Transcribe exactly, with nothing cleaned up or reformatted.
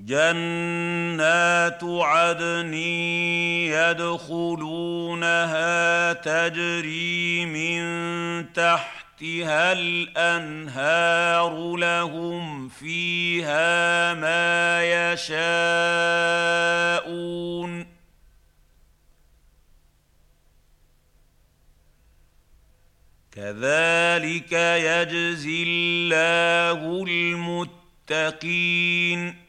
جنات عدن يدخلونها تجري من تحتها الأنهار لهم فيها ما يشاءون كذلك يجزي الله المتقين